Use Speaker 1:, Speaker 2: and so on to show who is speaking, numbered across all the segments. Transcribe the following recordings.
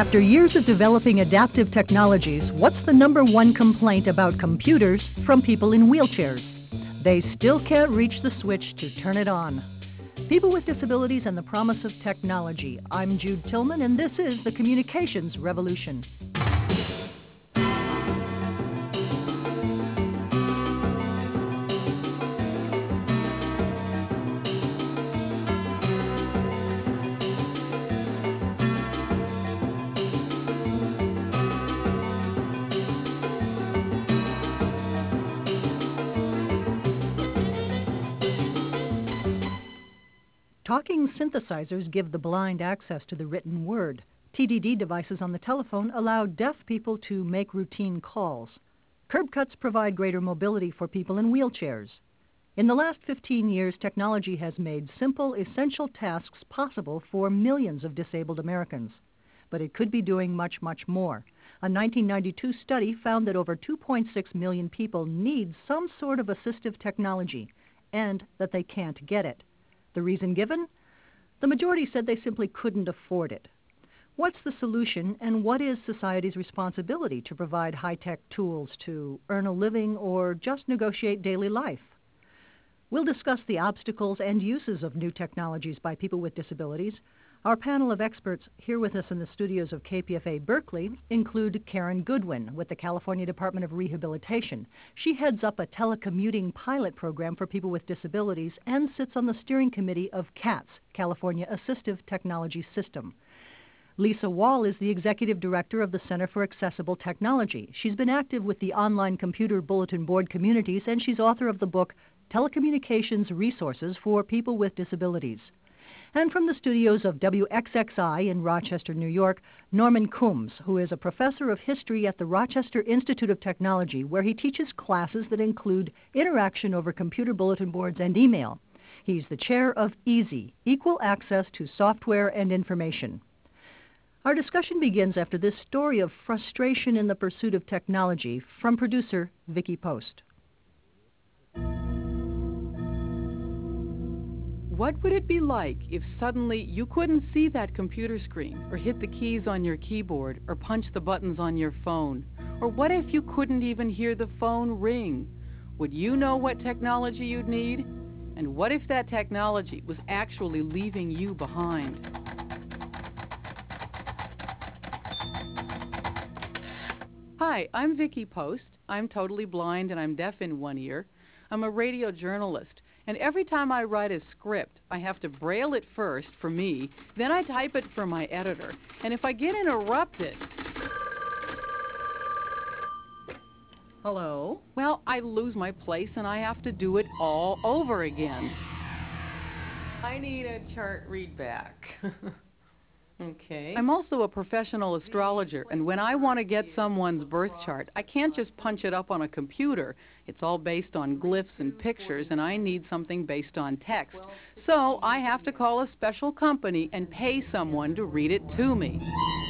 Speaker 1: After years of developing adaptive technologies, what's the #1 complaint about computers from people in wheelchairs? They still can't reach the switch to turn it on. People with Disabilities and the Promise of Technology. I'm Jude Tillman, and this is the Communications Revolution. Talking synthesizers give the blind access to the written word. TDD devices on the telephone allow deaf people to make routine calls. Curb cuts provide greater mobility for people in wheelchairs. In the last 15 years, technology has made simple, essential tasks possible for millions of disabled Americans. But it could be doing much, much more. A 1992 study found that over 2.6 million people need some sort of assistive technology, and that they can't get it. The reason given? The majority said they simply couldn't afford it. What's the solution, and what is society's responsibility to provide high-tech tools to earn a living or just negotiate daily life? We'll discuss the obstacles and uses of new technologies by people with disabilities. Our panel of experts here with us in the studios of KPFA Berkeley include Karen Goodwin with the California Department of Rehabilitation. She heads up a telecommuting pilot program for people with disabilities and sits on the steering committee of CATS, California Assistive Technology System. Lisa Wall is the executive director of the Center for Accessible Technology. She's been active with the online computer bulletin board communities, and she's author of the book Telecommunications Resources for People with Disabilities. And from the studios of WXXI in Rochester, New York, Norman Coombs, who is a professor of history at the Rochester Institute of Technology, where he teaches classes that include interaction over computer bulletin boards and email. He's the chair of EASY, Equal Access to Software and Information. Our discussion begins after this story of frustration in the pursuit of technology from producer Vicki Post.
Speaker 2: What would it be like if suddenly you couldn't see that computer screen or hit the keys on your keyboard or punch the buttons on your phone? Or what if you couldn't even hear the phone ring? Would you know what technology you'd need? And what if that technology was actually leaving you behind? Hi, I'm Vicki Post. I'm totally blind and I'm deaf in one ear. I'm a radio journalist. And every time I write a script, I have to braille it first for me, then I type it for my editor. And if I get interrupted, hello? Well, I lose my place and I have to do it all over again. I need a chart readback. Okay. I'm also a professional astrologer, and when I want to get someone's birth chart, I can't just punch it up on a computer. It's all based on glyphs and pictures, and I need something based on text. So I have to call a special company and pay someone to read it to me.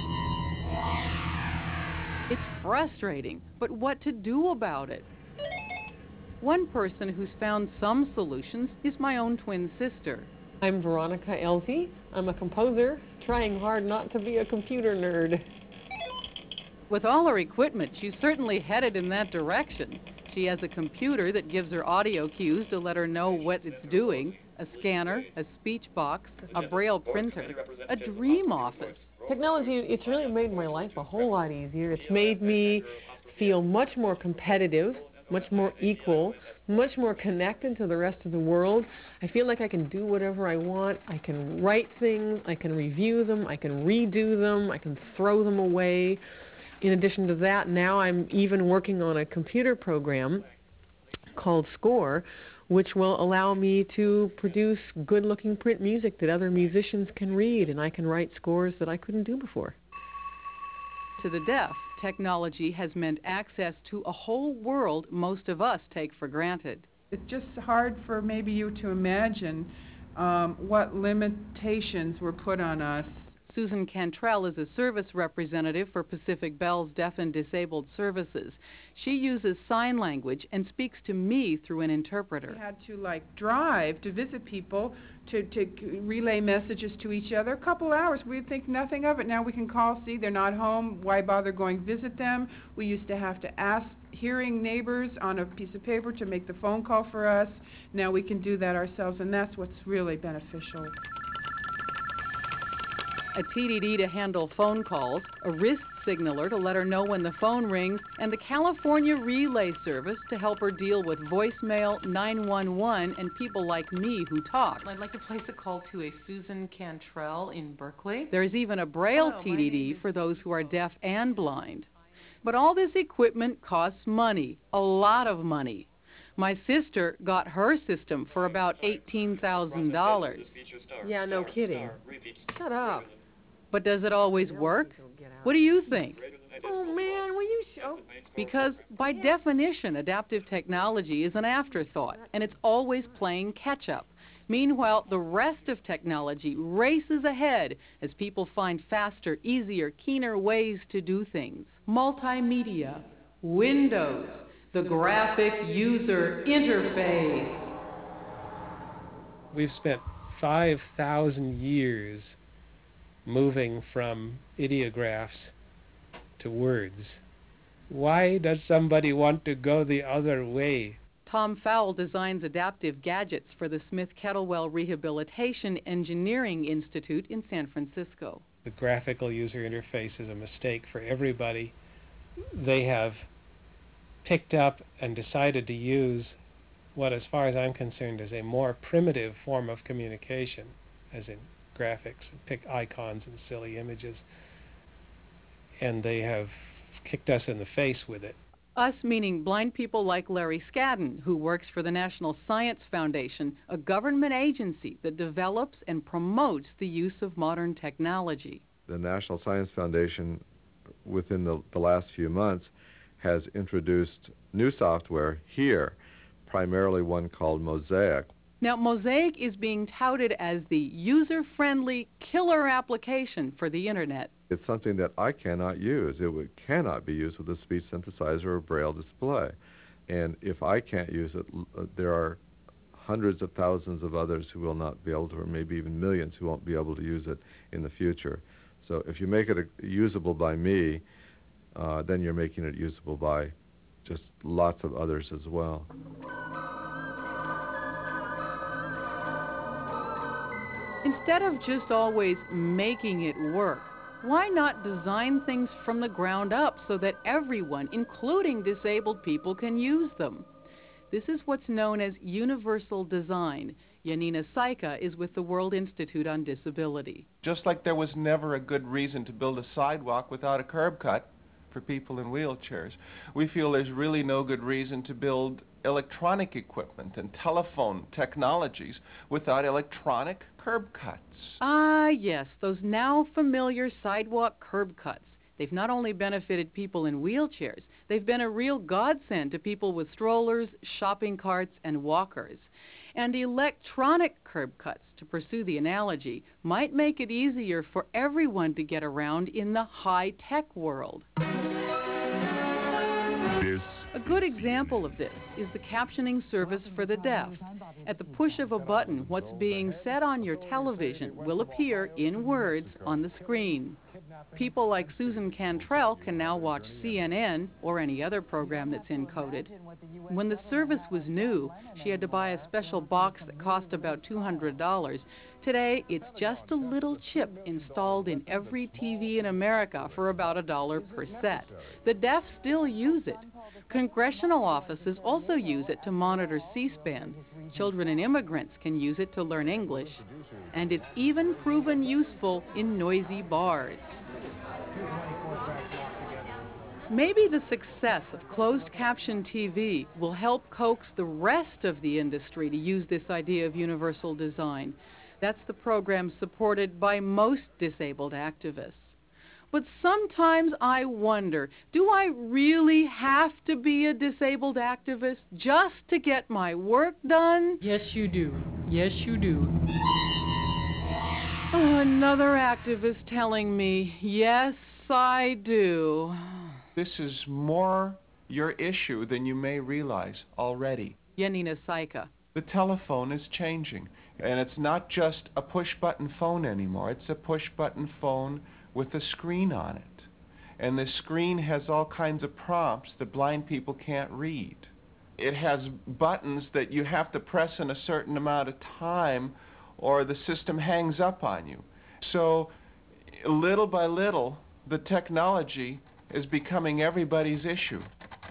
Speaker 2: It's frustrating, but what to do about it? One person who's found some solutions is my own twin sister.
Speaker 3: I'm Veronica Elzy. I'm a composer, trying hard not to be a computer nerd.
Speaker 2: With all her equipment, she's certainly headed in that direction. She has a computer that gives her audio cues to let her know what it's doing, a scanner, a speech box, a braille printer, a dream office.
Speaker 3: Technology, it's really made my life a whole lot easier. It's made me feel much more competitive, much more equal, much more connected to the rest of the world. I feel like I can do whatever I want. I can write things, I can review them, I can redo them, I can throw them away. In addition to that, now I'm even working on a computer program called Score, which will allow me to produce good-looking print music that other musicians can read, and I can write scores that I couldn't do before.
Speaker 2: To the deaf, technology has meant access to a whole world most of us take for granted.
Speaker 4: It's just hard for maybe you to imagine what limitations were put on us
Speaker 2: Susan Cantrell is a service representative for Pacific Bell's Deaf and Disabled Services. She uses sign language and speaks to me through an interpreter.
Speaker 4: We had to drive to visit people to relay messages to each other. A couple hours, we'd think nothing of it. Now we can call, see they're not home, why bother going visit them? We used to have to ask hearing neighbors on a piece of paper to make the phone call for us. Now we can do that ourselves, and that's what's really beneficial.
Speaker 2: A TDD to handle phone calls, a wrist signaler to let her know when the phone rings, and the California Relay Service to help her deal with voicemail, 911, and people like me who talk.
Speaker 5: I'd like to place a call to a Susan Cantrell in Berkeley.
Speaker 2: There's even a Braille TDD for those who are deaf and blind. But all this equipment costs money, a lot of money. My sister got her system for about $18,000.
Speaker 3: Yeah, no kidding. Shut up.
Speaker 2: But does it always work? What do you think?
Speaker 3: Oh man, will you show?
Speaker 2: Because by definition, adaptive technology is an afterthought, and it's always playing catch-up. Meanwhile, the rest of technology races ahead as people find faster, easier, keener ways to do things. Multimedia, Windows, the graphic user interface.
Speaker 6: We've spent 5,000 years moving from ideographs to words. Why does somebody want to go the other way?
Speaker 2: Tom Fowle designs adaptive gadgets for the Smith Kettlewell Rehabilitation Engineering Institute in San Francisco.
Speaker 6: The graphical user interface is a mistake for everybody. They have picked up and decided to use what, as far as I'm concerned, is a more primitive form of communication, as in graphics, pick icons and silly images, and they have kicked us in the face with it.
Speaker 2: Us meaning blind people like Larry Scadden, who works for the National Science Foundation, a government agency that develops and promotes the use of modern technology.
Speaker 7: The National Science Foundation, within the last few months, has introduced new software here, primarily one called Mosaic.
Speaker 2: Now, Mosaic is being touted as the user-friendly killer application for the internet.
Speaker 7: It's something that I cannot use. It cannot be used with a speech synthesizer or Braille display. And if I can't use it, there are hundreds of thousands of others who will not be able to, or maybe even millions who won't be able to use it in the future. So if you make it usable by me, then you're making it usable by just lots of others as well.
Speaker 2: Instead of just always making it work, why not design things from the ground up so that everyone, including disabled people, can use them? This is what's known as universal design. Yanina Saika is with the World Institute on Disability.
Speaker 8: Just like there was never a good reason to build a sidewalk without a curb cut for people in wheelchairs, we feel there's really no good reason to build electronic equipment and telephone technologies without electronic curb cuts.
Speaker 2: Ah, yes, those now familiar sidewalk curb cuts. They've not only benefited people in wheelchairs, they've been a real godsend to people with strollers, shopping carts, and walkers. And electronic curb cuts, to pursue the analogy, might make it easier for everyone to get around in the high-tech world. A good example of this is the captioning service for the deaf. At the push of a button, what's being said on your television will appear in words on the screen. People like Susan Cantrell can now watch CNN or any other program that's encoded. When the service was new, she had to buy a special box that cost about $200. Today, it's just a little chip installed in every TV in America for about $1 per set. The deaf still use it. Congressional offices also use it to monitor C-SPAN. Children and immigrants can use it to learn English. And it's even proven useful in noisy bars. Maybe the success of closed caption TV will help coax the rest of the industry to use this idea of universal design. That's the program supported by most disabled activists. But sometimes I wonder, do I really have to be a disabled activist just to get my work done?
Speaker 5: Yes, you do. Yes, you do.
Speaker 2: Oh, another activist telling me, yes, I do.
Speaker 8: This is more your issue than you may realize already.
Speaker 2: Yanina Saika.
Speaker 8: The telephone is changing, and it's not just a push-button phone anymore. It's a push-button phone with a screen on it. And the screen has all kinds of prompts that blind people can't read. It has buttons that you have to press in a certain amount of time or the system hangs up on you. So little by little, the technology is becoming everybody's issue.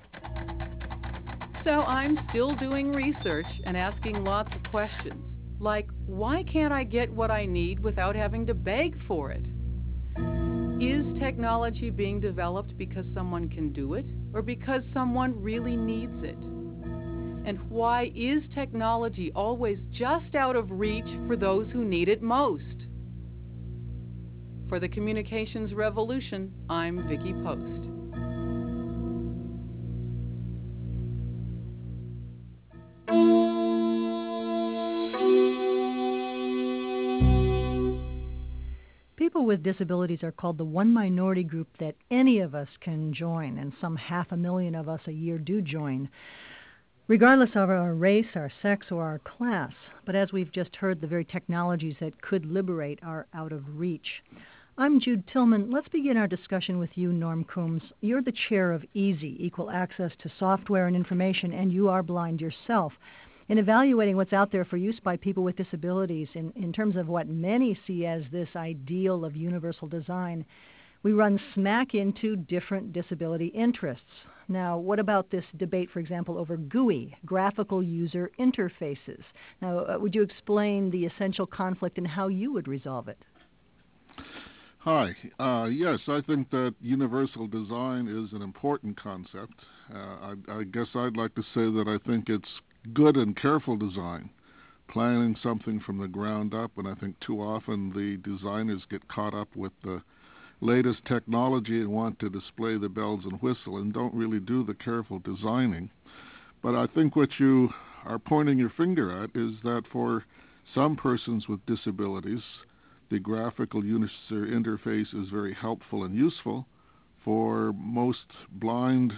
Speaker 2: So I'm still doing research and asking lots of questions, like why can't I get what I need without having to beg for it? Is technology being developed because someone can do it or because someone really needs it? And why is technology always just out of reach for those who need it most? For the Communications Revolution, I'm Vicki Post.
Speaker 1: People with disabilities are called the one minority group that any of us can join, and some 500,000 of us a year do join, regardless of our race, our sex, or our class. But as we've just heard, the very technologies that could liberate are out of reach. I'm Jude Tillman. Let's begin our discussion with you, Norm Coombs. You're the chair of EASY, Equal Access to Software and Information, and you are blind yourself. In evaluating what's out there for use by people with disabilities in terms of what many see as this ideal of universal design, we run smack into different disability interests. Now, what about this debate, for example, over GUI, graphical user interfaces? Now, would you explain the essential conflict and how you would resolve it?
Speaker 9: Hi. Yes, I think that universal design is an important concept. I guess I'd like to say that I think it's good and careful design, planning something from the ground up, and I think too often the designers get caught up with the latest technology and want to display the bells and whistle and don't really do the careful designing. But I think what you are pointing your finger at is that for some persons with disabilities, the graphical user interface is very helpful and useful. For most blind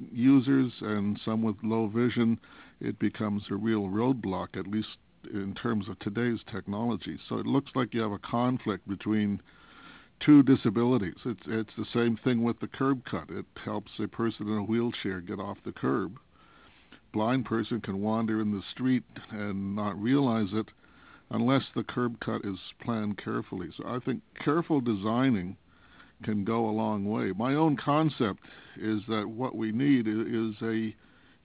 Speaker 9: users and some with low vision, it becomes a real roadblock, at least in terms of today's technology. So it looks like you have a conflict between two disabilities. It's the same thing with the curb cut. It helps a person in a wheelchair get off the curb. Blind person can wander in the street and not realize it unless the curb cut is planned carefully. So I think careful designing can go a long way. My own concept is that what we need is a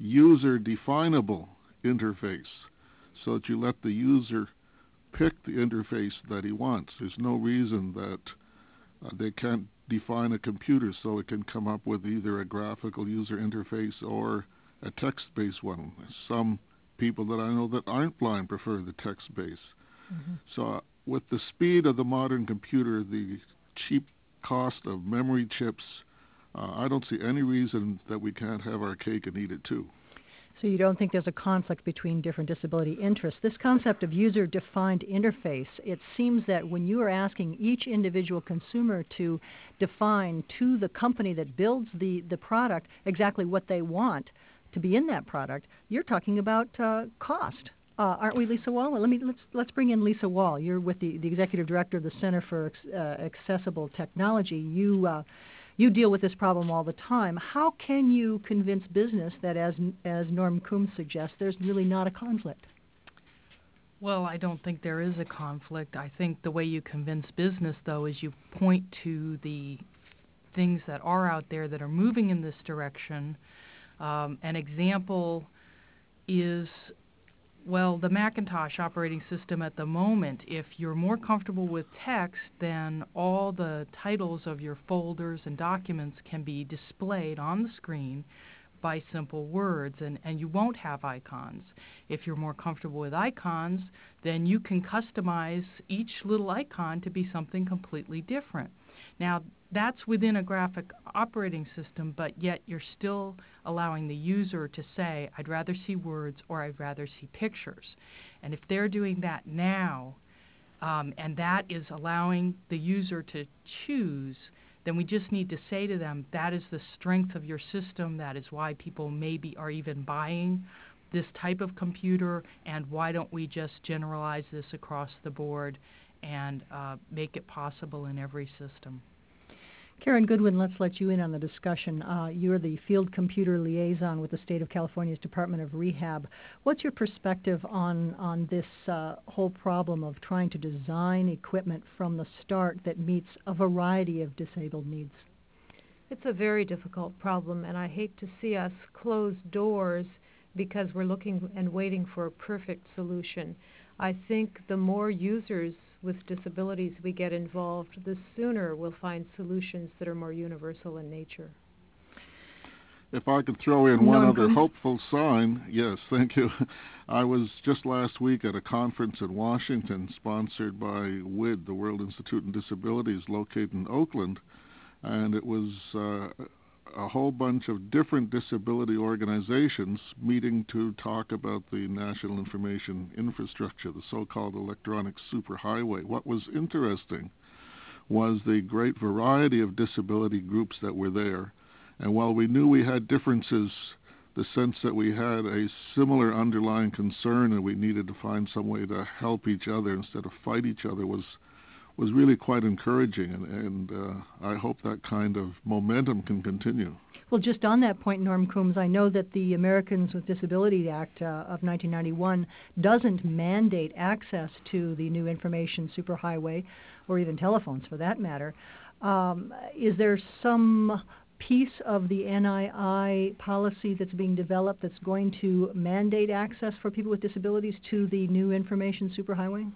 Speaker 9: user-definable interface so that you let the user pick the interface that he wants. There's no reason that they can't define a computer so it can come up with either a graphical user interface or a text-based one. Some people that I know that aren't blind prefer the text-based. Mm-hmm. So with the speed of the modern computer, the cheap cost of memory chips, I don't see any reason that we can't have our cake and eat it too.
Speaker 1: So you don't think there's a conflict between different disability interests. This concept of user-defined interface, it seems that when you are asking each individual consumer to define to the company that builds the product exactly what they want to be in that product, you're talking about cost. Aren't we, Lisa Wall? Let's bring in Lisa Wall. You're with the executive director of the Center for Accessible Technology. You deal with this problem all the time. How can you convince business that, as Norm Coombs suggests, there's really not a conflict?
Speaker 10: Well, I don't think there is a conflict. I think the way you convince business, though, is you point to the things that are out there that are moving in this direction. An example is, well, the Macintosh operating system at the moment. If you're more comfortable with text, then all the titles of your folders and documents can be displayed on the screen by simple words, and you won't have icons. If you're more comfortable with icons, then you can customize each little icon to be something completely different. Now, that's within a graphic operating system, but yet you're still allowing the user to say, I'd rather see words or I'd rather see pictures. And if they're doing that now, and that is allowing the user to choose, then we just need to say to them, that is the strength of your system, that is why people maybe are even buying this type of computer, and why don't we just generalize this across the board and make it possible in every system.
Speaker 1: Karen Goodwin, let's let you in on the discussion. You're the field computer liaison with the State of California's Department of Rehab. What's your perspective on this whole problem of trying to design equipment from the start that meets a variety of disabled needs?
Speaker 11: It's a very difficult problem, and I hate to see us close doors because we're looking and waiting for a perfect solution. I think the more users with disabilities we get involved, the sooner we'll find solutions that are more universal in nature.
Speaker 9: If I could throw in one other hopeful sign, yes, thank you. I was just last week at a conference in Washington sponsored by WID, the World Institute on Disabilities, located in Oakland, and it was a whole bunch of different disability organizations meeting to talk about the National Information Infrastructure, the so-called electronic superhighway. What was interesting was the great variety of disability groups that were there. And while we knew we had differences, the sense that we had a similar underlying concern and we needed to find some way to help each other instead of fight each other was really quite encouraging, and I hope that kind of momentum can continue.
Speaker 1: Well, just on that point, Norm Coombs, I know that the Americans with Disabilities Act of 1991 doesn't mandate access to the new information superhighway, or even telephones for that matter. Is there some piece of the NII policy that's being developed that's going to mandate access for people with disabilities to the new information superhighway?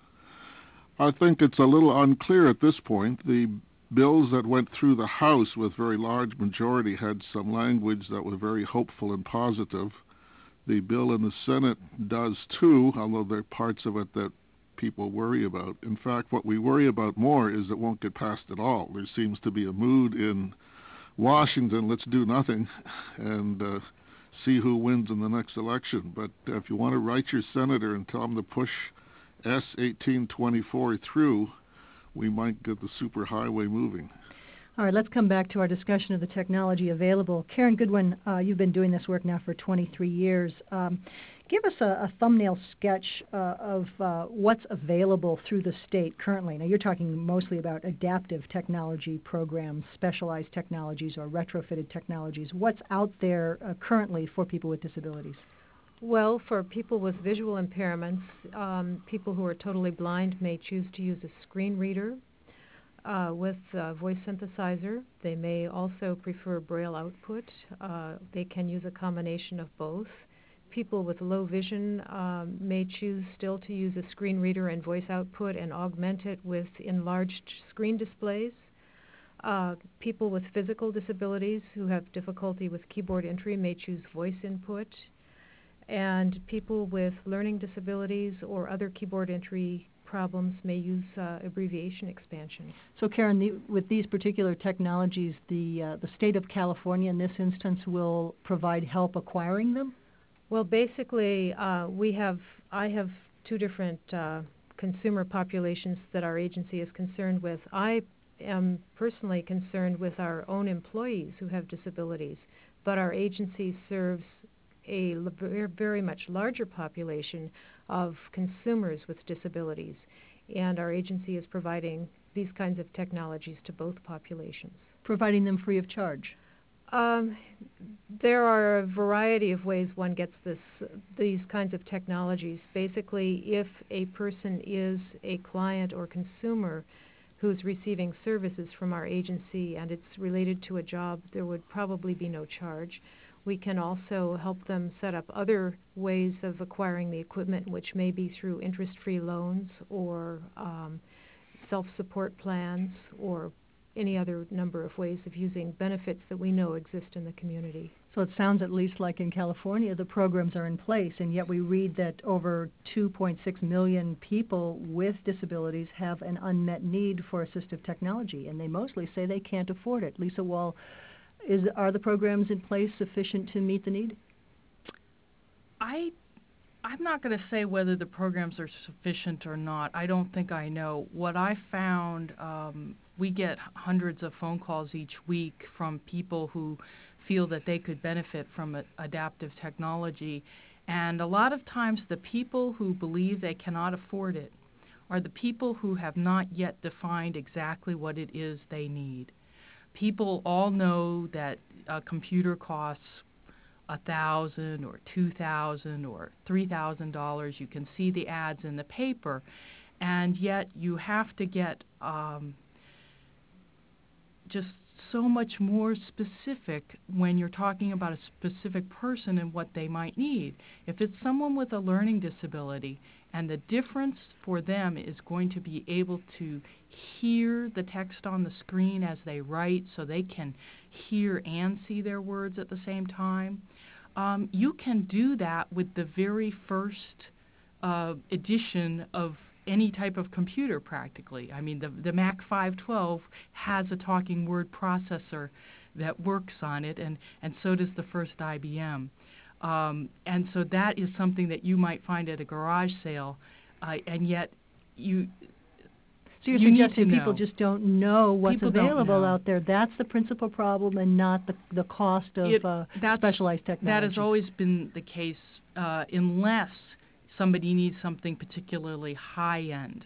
Speaker 9: I think it's a little unclear at this point. The bills that went through the House with very large majority had some language that was very hopeful and positive. The bill in the Senate does too, although there are parts of it that people worry about. In fact, what we worry about more is it won't get passed at all. There seems to be a mood in Washington, let's do nothing and see who wins in the next election. But if you want to write your senator and tell him to push S1824 through, we might get the superhighway moving.
Speaker 1: All right, let's come back to our discussion of the technology available. Karen Goodwin, you've been doing this work now for 23 years. Give us a thumbnail sketch of what's available through the state currently. Now, you're talking mostly about adaptive technology programs, specialized technologies, or retrofitted technologies. What's out there currently for people with disabilities?
Speaker 11: Well, for people with visual impairments, people who are totally blind may choose to use a screen reader with a voice synthesizer. They may also prefer Braille output. They can use a combination of both. People with low vision may choose still to use a screen reader and voice output and augment it with enlarged screen displays. People with physical disabilities who have difficulty with keyboard entry may choose voice input. And people with learning disabilities or other keyboard entry problems may use abbreviation expansion.
Speaker 1: So, Karen, with these particular technologies, the state of California in this instance will provide help acquiring them?
Speaker 11: Well, basically, I have two different consumer populations that our agency is concerned with. I am personally concerned with our own employees who have disabilities, but our agency serves a very much larger population of consumers with disabilities, and our agency is providing these kinds of technologies to both populations.
Speaker 1: Providing them free of charge?
Speaker 11: There are a variety of ways one gets these kinds of technologies. Basically, if a person is a client or consumer who's receiving services from our agency and it's related to a job, there would probably be no charge. We can also help them set up other ways of acquiring the equipment, which may be through interest-free loans or self-support plans or any other number of ways of using benefits that we know exist in the community.
Speaker 1: So it sounds at least like in California the programs are in place, and yet we read that over 2.6 million people with disabilities have an unmet need for assistive technology, and they mostly say they can't afford it. Lisa Wall, are the programs in place sufficient to meet the need?
Speaker 10: I I'm not going to say whether the programs are sufficient or not. I don't think I know. What I found, we get hundreds of phone calls each week from people who feel that they could benefit from adaptive technology. And a lot of times the people who believe they cannot afford it are the people who have not yet defined exactly what it is they need. People all know that a computer costs $1,000 or $2,000 or $3,000. You can see the ads in the paper, and yet you have to get just so much more specific when you're talking about a specific person and what they might need. If it's someone with a learning disability, and the difference for them is going to be able to hear the text on the screen as they write so they can hear and see their words at the same time, you can do that with the very first edition of any type of computer practically. I mean, the Mac 512 has a talking word processor that works on it, and so does the first IBM. And so that is something that you might find at a garage sale, and yet you...
Speaker 1: So you're suggesting people just don't know what's available out there. That's the principal problem, and not the cost of specialized technology.
Speaker 10: That has always been the case, unless somebody needs something particularly high-end.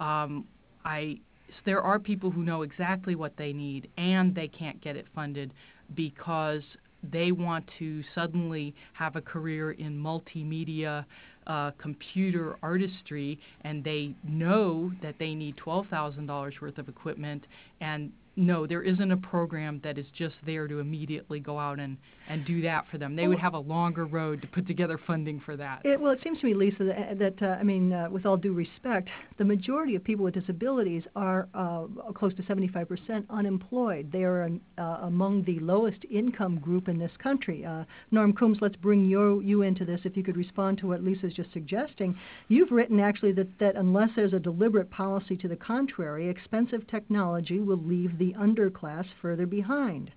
Speaker 10: There are people who know exactly what they need, and they can't get it funded because they want to suddenly have a career in multimedia computer artistry, and they know that they need $12,000 worth of equipment, and no, there isn't a program that is just there to immediately go out and do that for them. They would have a longer road to put together funding for that.
Speaker 1: Well, it seems to me, Lisa, that with all due respect, the majority of people with disabilities are close to 75% unemployed. They are among the lowest income group in this country. Norm Coombs, let's bring you into this. If you could respond to what Lisa's just suggesting. You've written actually that unless there's a deliberate policy to the contrary, expensive technology will leave the underclass further behind.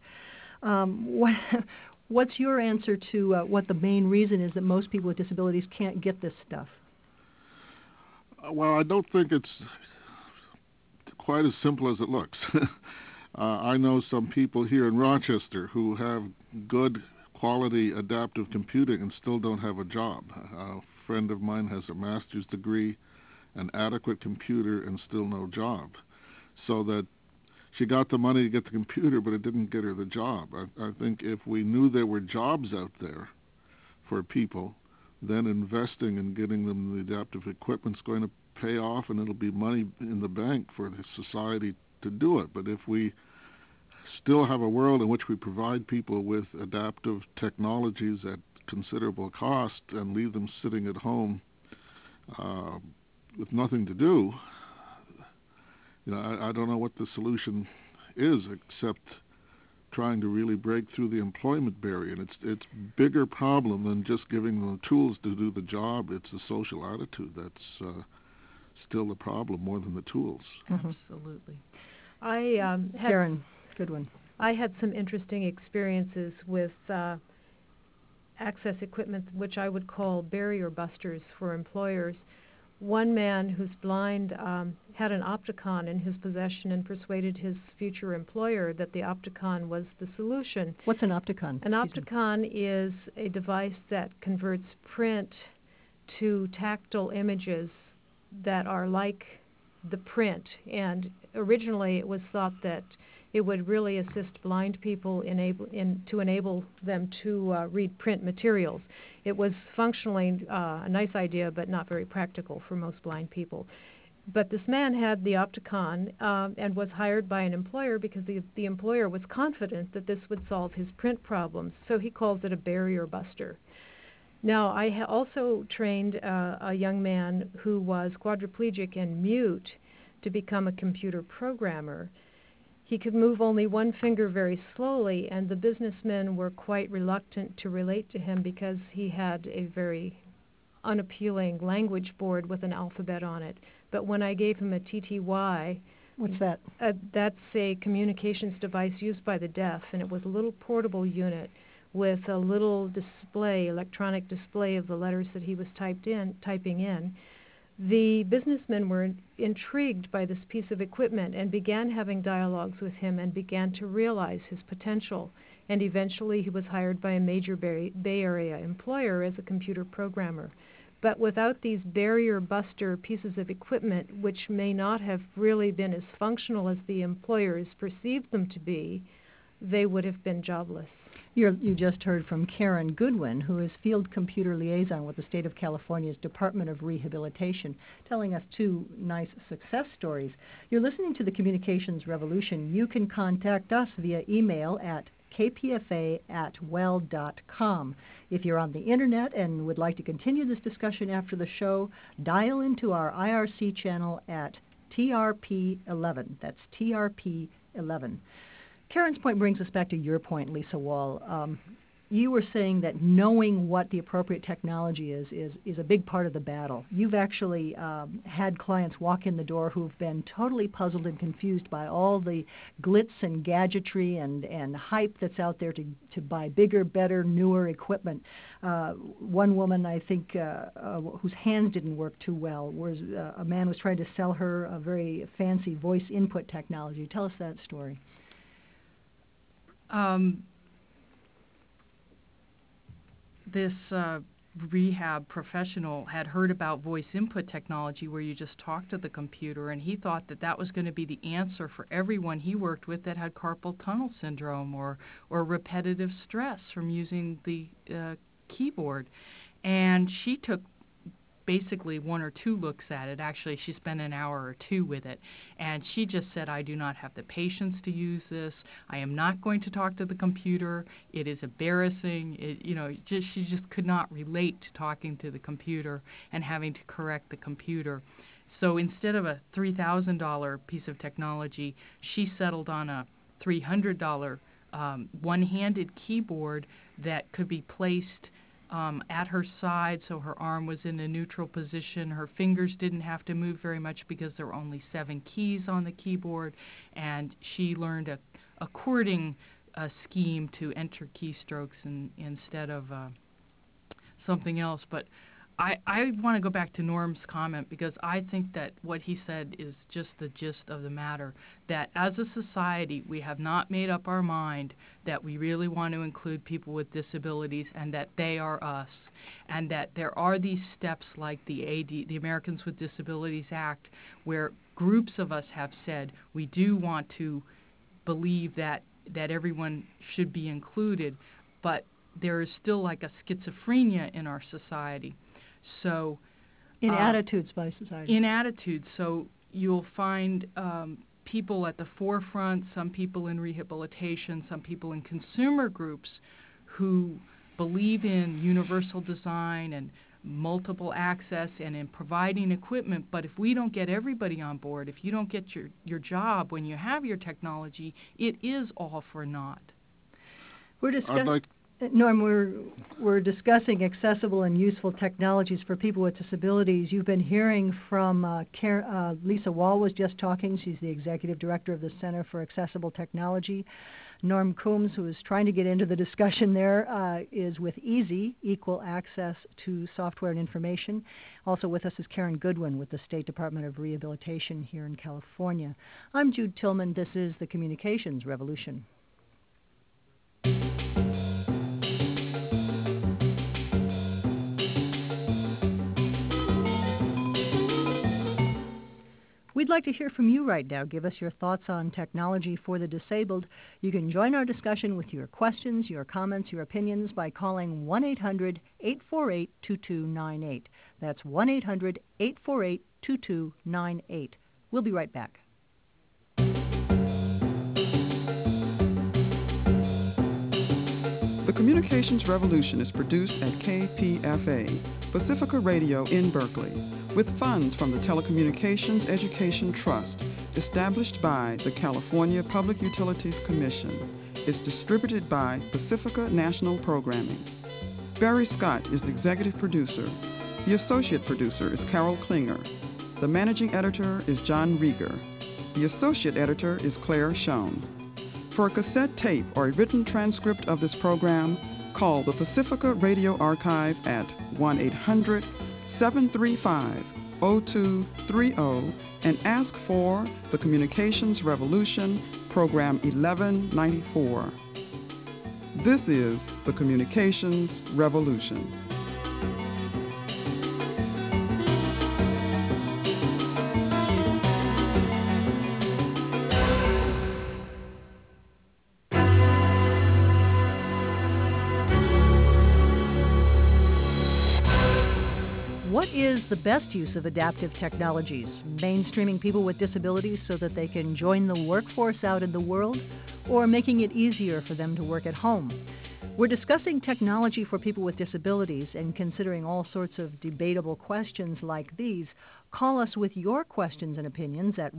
Speaker 1: What's your answer to what the main reason is that most people with disabilities can't get this stuff?
Speaker 9: Well, I don't think it's quite as simple as it looks. I know some people here in Rochester who have good quality adaptive computing and still don't have a job. A friend of mine has a master's degree, an adequate computer, and still no job. So that she got the money to get the computer, but it didn't get her the job. I think if we knew there were jobs out there for people, then investing in getting them the adaptive equipment is going to pay off, and it'll be money in the bank for the society to do it. But if we still have a world in which we provide people with adaptive technologies at considerable cost and leave them sitting at home with nothing to do, I don't know what the solution is except trying to really break through the employment barrier. And it's a bigger problem than just giving them the tools to do the job. It's the social attitude that's still the problem more than the tools.
Speaker 10: Mm-hmm. Absolutely.
Speaker 1: Karen, good one.
Speaker 11: I had some interesting experiences with access equipment, which I would call barrier busters for employers. One man who's blind had an Opticon in his possession and persuaded his future employer that the Opticon was the solution.
Speaker 1: What's an Opticon?
Speaker 11: An Opticon is a device that converts print to tactile images that are like the print. And originally it was thought that it would really assist blind people to enable them to read print materials. It was functionally a nice idea, but not very practical for most blind people. But this man had the Opticon and was hired by an employer because the employer was confident that this would solve his print problems. So he calls it a barrier buster. Now, I also trained a young man who was quadriplegic and mute to become a computer programmer. He could move only one finger very slowly, and the businessmen were quite reluctant to relate to him because he had a very unappealing language board with an alphabet on it. But when I gave him a TTY...
Speaker 1: What's that?
Speaker 11: That's a communications device used by the deaf, and it was a little portable unit with a little display, electronic display of the letters that he was typing in. The businessmen were intrigued by this piece of equipment and began having dialogues with him and began to realize his potential. And eventually he was hired by a major Bay Area employer as a computer programmer. But without these barrier buster pieces of equipment, which may not have really been as functional as the employers perceived them to be, they would have been jobless.
Speaker 1: You just heard from Karen Goodwin, who is Field Computer Liaison with the State of California's Department of Rehabilitation, telling us two nice success stories. You're listening to the Communications Revolution. You can contact us via email at kpfa@well.com. If you're on the internet and would like to continue this discussion after the show, dial into our IRC channel at TRP11. That's TRP11. Karen's point brings us back to your point, Lisa Wall. You were saying that knowing what the appropriate technology is a big part of the battle. You've actually had clients walk in the door who've been totally puzzled and confused by all the glitz and gadgetry and hype that's out there to buy bigger, better, newer equipment. One woman, I think, whose hands didn't work too well, a man was trying to sell her a very fancy voice input technology. Tell us that story.
Speaker 10: This rehab professional had heard about voice input technology where you just talk to the computer, and he thought that was going to be the answer for everyone he worked with that had carpal tunnel syndrome or repetitive stress from using the keyboard. And she took basically one or two looks at it. Actually, she spent an hour or two with it, and she just said, I do not have the patience to use this. I am not going to talk to the computer. It is embarrassing. She just could not relate to talking to the computer and having to correct the computer. So instead of a $3,000 piece of technology, she settled on a $300 one-handed keyboard that could be placed at her side, so her arm was in a neutral position. Her fingers didn't have to move very much because there were only 7 keys on the keyboard, and she learned a chording scheme to enter keystrokes instead of something else. But I want to go back to Norm's comment, because I think that what he said is just the gist of the matter, that as a society we have not made up our mind that we really want to include people with disabilities and that they are us, and that there are these steps like the Americans with Disabilities Act, where groups of us have said we do want to believe that everyone should be included, but there is still like a schizophrenia in our society. So,
Speaker 1: in attitudes by society.
Speaker 10: In attitudes. So you'll find people at the forefront, some people in rehabilitation, some people in consumer groups who believe in universal design and multiple access and in providing equipment. But if we don't get everybody on board, if you don't get your job when you have your technology, it is all for naught.
Speaker 1: We're discussing... Norm, we're discussing accessible and useful technologies for people with disabilities. You've been hearing from Lisa Wall was just talking. She's the executive director of the Center for Accessible Technology. Norm Coombs, who is trying to get into the discussion there, is with EASY, Equal Access to Software and Information. Also with us is Karen Goodwin with the State Department of Rehabilitation here in California. I'm Jude Tillman. This is the Communications Revolution. We'd like to hear from you right now. Give us your thoughts on technology for the disabled. You can join our discussion with your questions, your comments, your opinions by calling 1-800-848-2298. That's 1-800-848-2298. We'll be right back.
Speaker 12: The Communications Revolution is produced at KPFA, Pacifica Radio in Berkeley, with funds from the Telecommunications Education Trust, established by the California Public Utilities Commission. It's distributed by Pacifica National Programming. Barry Scott is the executive producer. The associate producer is Carol Klinger. The managing editor is John Rieger. The associate editor is Claire Schoen. For a cassette tape or a written transcript of this program, Call the Pacifica Radio Archive at 1-800-735-0230 and ask for the Communications Revolution, Program 1194. This is the Communications Revolution.
Speaker 1: What is the best use of adaptive technologies? Mainstreaming people with disabilities so that they can join the workforce out in the world, or making it easier for them to work at home? We're discussing technology for people with disabilities and considering all sorts of debatable questions like these. Call us with your questions and opinions at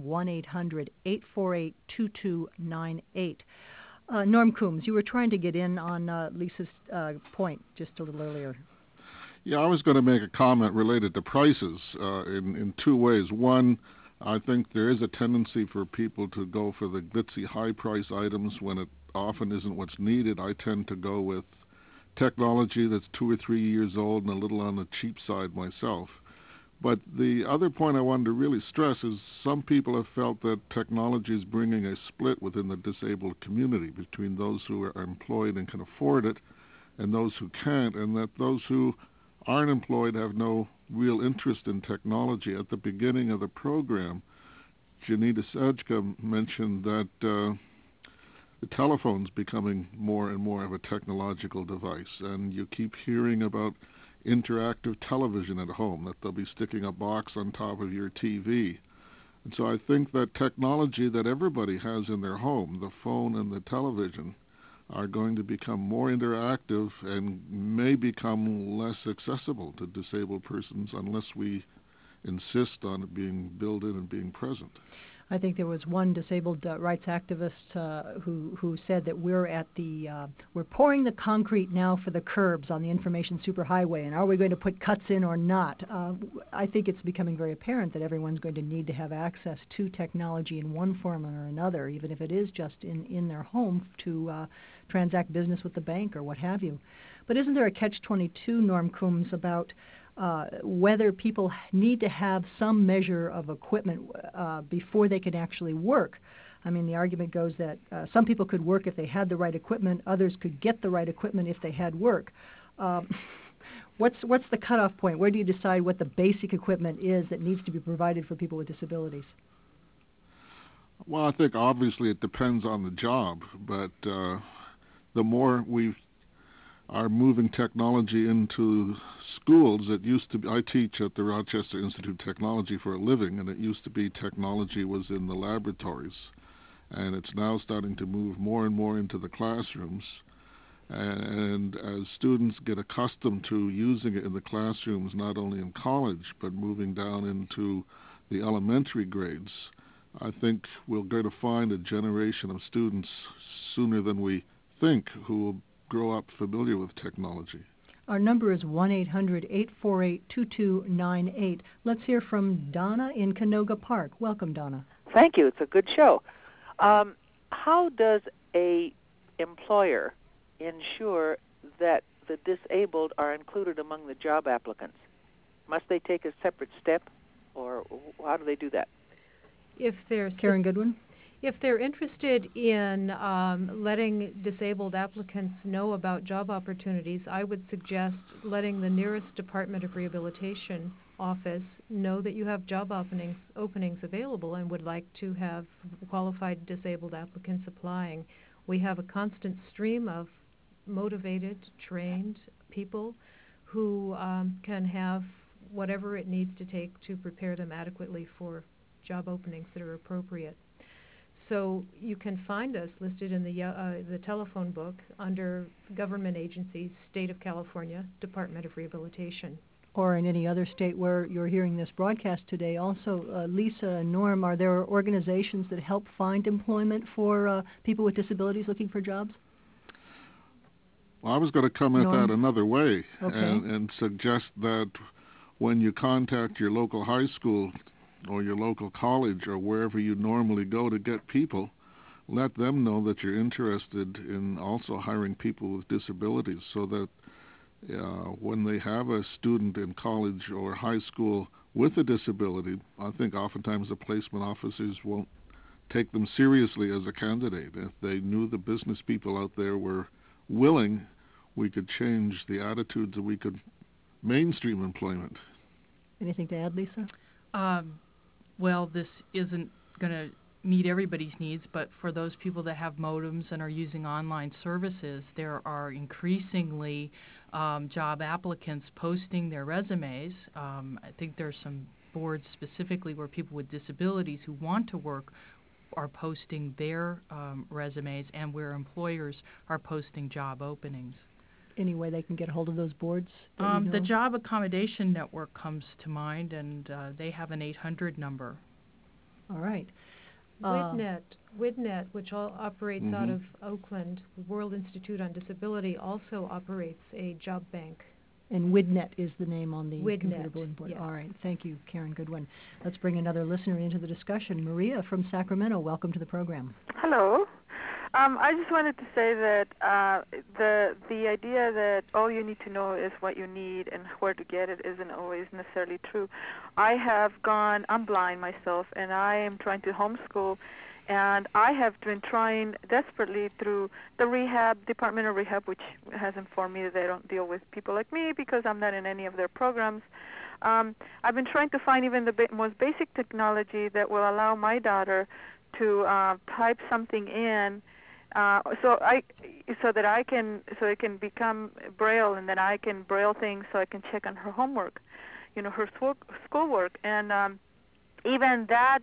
Speaker 1: 1-800-848-2298. Norm Coombs, you were trying to get in on Lisa's point just a little earlier.
Speaker 9: Yeah, I was going to make a comment related to prices in two ways. One, I think there is a tendency for people to go for the glitzy high-price items when it often isn't what's needed. I tend to go with technology that's 2 or 3 years old and a little on the cheap side myself. But the other point I wanted to really stress is some people have felt that technology is bringing a split within the disabled community between those who are employed and can afford it and those who can't, and that those who aren't employed have no real interest in technology. At the beginning of the program, Janita Sajka mentioned that the telephone's becoming more and more of a technological device, and you keep hearing about interactive television at home, that they'll be sticking a box on top of your TV. And so I think that technology that everybody has in their home, the phone and the television, are going to become more interactive and may become less accessible to disabled persons unless we insist on it being built in and being present.
Speaker 1: I think there was one disabled rights activist who said that we're pouring the concrete now for the curbs on the information superhighway, and are we going to put cuts in or not? I think it's becoming very apparent that everyone's going to need to have access to technology in one form or another, even if it is just in their home to transact business with the bank or what have you. But isn't there a catch-22, Norm Coombs, about whether people need to have some measure of equipment before they can actually work? I mean, the argument goes that some people could work if they had the right equipment, others could get the right equipment if they had work. What's the cutoff point? Where do you decide what the basic equipment is that needs to be provided for people with disabilities?
Speaker 9: Well, I think obviously it depends on the job, but the more we are moving technology into schools, it used to be, I teach at the Rochester Institute of Technology for a living, and it used to be technology was in the laboratories, and it's now starting to move more and more into the classrooms. And as students get accustomed to using it in the classrooms, not only in college, but moving down into the elementary grades, I think we're going to find a generation of students sooner than we think who will grow up familiar with technology.
Speaker 1: Our number is 1-800-848-2298. Let's hear from Donna in Canoga Park. Welcome, Donna.
Speaker 13: Thank you. It's a good show. How does a employer ensure that the disabled are included among the job applicants? Must they take a separate step, or how do they do that?
Speaker 11: If there's
Speaker 1: Karen Goodwin?
Speaker 11: If they're interested in letting disabled applicants know about job opportunities, I would suggest letting the nearest Department of Rehabilitation office know that you have job openings available and would like to have qualified disabled applicants applying. We have a constant stream of motivated, trained people who can have whatever it needs to take to prepare them adequately for job openings that are appropriate. So you can find us listed in the telephone book under government agencies, State of California, Department of Rehabilitation.
Speaker 1: Or in any other state where you're hearing this broadcast today. Also, Lisa and Norm, are there organizations that help find employment for people with disabilities looking for jobs?
Speaker 9: Well, I was going to come at
Speaker 1: Norm?
Speaker 9: that another way,
Speaker 1: Okay.
Speaker 9: and suggest that when you contact your local high school or your local college or wherever you normally go to get people, let them know that you're interested in also hiring people with disabilities, so that when they have a student in college or high school with a disability, I think oftentimes the placement officers won't take them seriously as a candidate. If they knew the business people out there were willing, we could change the attitudes and we could mainstream employment.
Speaker 1: Anything to add, Lisa?
Speaker 10: Well, this isn't going to meet everybody's needs, but for those people that have modems and are using online services, there are increasingly job applicants posting their resumes. I think there's some boards specifically where people with disabilities who want to work are posting their resumes, and where employers are posting job openings.
Speaker 1: Any way they can get a hold of those boards?
Speaker 10: The Job Accommodation Network comes to mind, and they have an 800 number.
Speaker 1: All right.
Speaker 11: WIDNET, which operates out of Oakland, the World Institute on Disability, also operates a job bank.
Speaker 1: And WIDNET is the name on the computer
Speaker 11: WIDNET,
Speaker 1: bulletin board.
Speaker 11: yes.
Speaker 1: All right. Thank you, Karen Goodwin. Let's bring another listener into the discussion. Maria from Sacramento, welcome to the program.
Speaker 14: Hello. I just wanted to say that the idea that all you need to know is what you need and where to get it isn't always necessarily true. I'm blind myself, and I am trying to homeschool, and I have been trying desperately through the Department of Rehab, which has informed me that they don't deal with people like me because I'm not in any of their programs. I've been trying to find even the most basic technology that will allow my daughter to type something in, so it can become Braille, and then I can Braille things so I can check on her homework, her schoolwork, and even that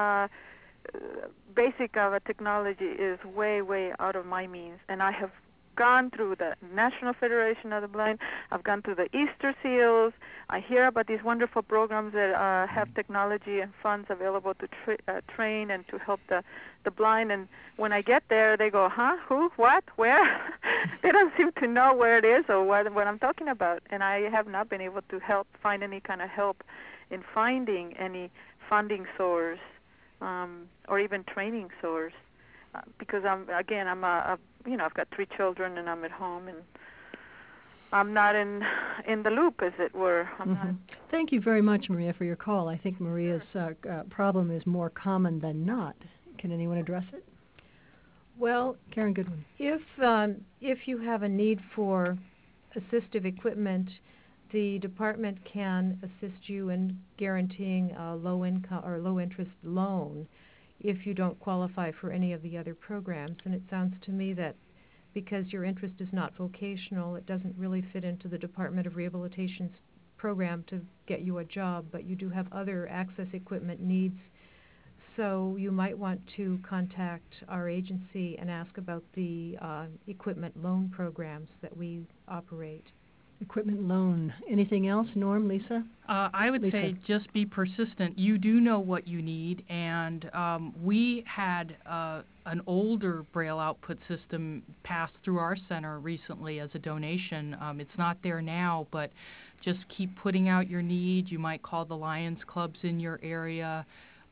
Speaker 14: basic of a technology is way, way out of my means. And I have gone through the National Federation of the Blind. I've gone through the Easter Seals. I hear about these wonderful programs that have technology and funds available to train and to help the blind. And when I get there, they go, huh, who, what, where? They don't seem to know where it is or what I'm talking about. And I have not been able to find any kind of help in finding any funding source or even training source. Because I've got 3 children and I'm at home and I'm not in the loop, as it were.
Speaker 1: Thank you very much, Maria, for your call. I think Maria's problem is more common than not. Can anyone address it?
Speaker 11: Well,
Speaker 1: Karen Goodwin.
Speaker 11: If you have a need for assistive equipment, the department can assist you in guaranteeing a low income or low interest loan if you don't qualify for any of the other programs. And it sounds to me that because your interest is not vocational, it doesn't really fit into the Department of Rehabilitation's program to get you a job, but you do have other access equipment needs. So you might want to contact our agency and ask about the equipment loan programs that we operate.
Speaker 1: Equipment loan. Anything else, Norm, Lisa?
Speaker 10: I would say just be persistent. You do know what you need, and we had an older Braille output system pass through our center recently as a donation. It's not there now, but just keep putting out your need. You might call the Lions clubs in your area,